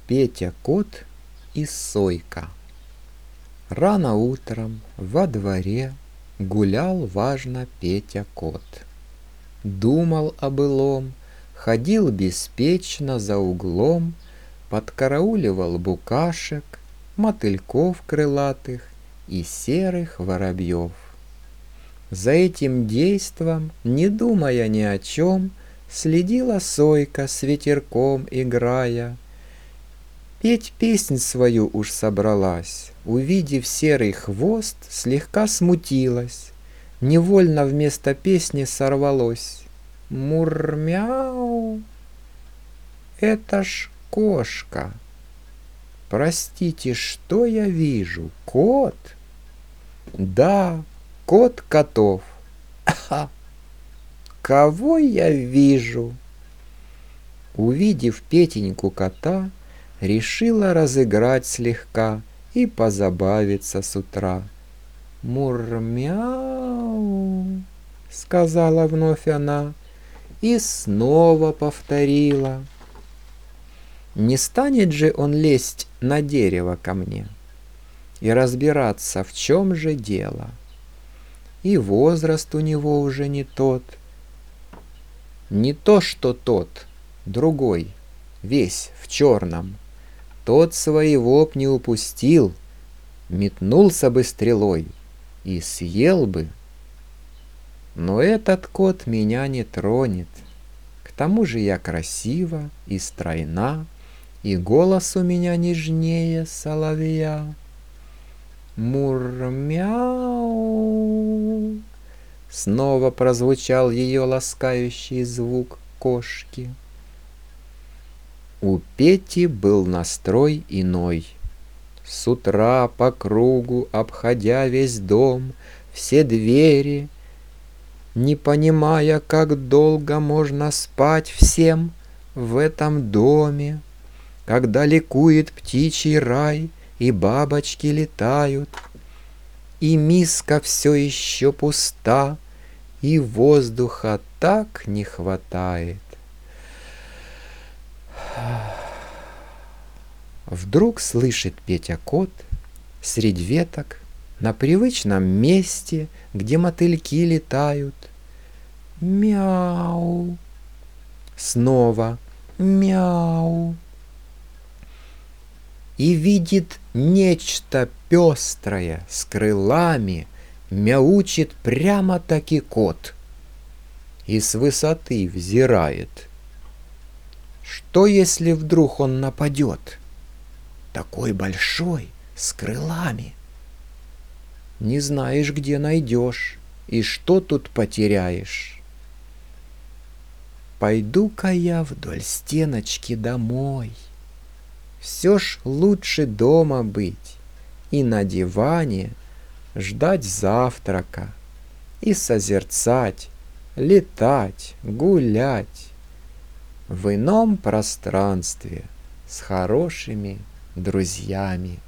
Петя-кот и Сойка. Рано утром во дворе гулял важно Петя-кот. Думал о былом, ходил беспечно за углом, подкарауливал букашек, мотыльков крылатых и серых воробьев. За этим действом, не думая ни о чем, следила Сойка с ветерком играя. Петь песнь свою уж собралась, увидев серый хвост, слегка смутилась. Невольно вместо песни сорвалось: «Мур-мяу! Это ж кошка! Простите, что я вижу? Кот?» «Да, кот котов! Ха! Кого я вижу?» Увидев Петеньку кота, решила разыграть слегка и позабавиться с утра. «Мур-мяу!» — сказала вновь она и снова повторила. Не станет же он лезть на дерево ко мне и разбираться, в чем же дело. И возраст у него уже не тот. Не то, что тот, другой, весь в черном. Тот своего б не упустил, метнулся бы стрелой и съел бы. Но этот кот меня не тронет. К тому же я красива и стройна, и голос у меня нежнее соловья. Мур-мяу! Снова прозвучал ее ласкающий звук кошки. У Пети был настрой иной. С утра по кругу, обходя весь дом, все двери, не понимая, как долго можно спать всем в этом доме, когда ликует птичий рай и бабочки летают, и миска все еще пуста, и воздуха так не хватает. Вдруг слышит Петя-кот средь веток на привычном месте, где мотыльки летают. Мяу! Снова мяу! И видит нечто пестрое с крылами, мяучит прямо-таки кот и с высоты взирает. Что, если вдруг он нападет? Такой большой, с крылами. Не знаешь, где найдешь, и что тут потеряешь. Пойду-ка я вдоль стеночки домой. Все ж лучше дома быть и на диване ждать завтрака и созерцать, летать, гулять в ином пространстве с хорошими друзьями.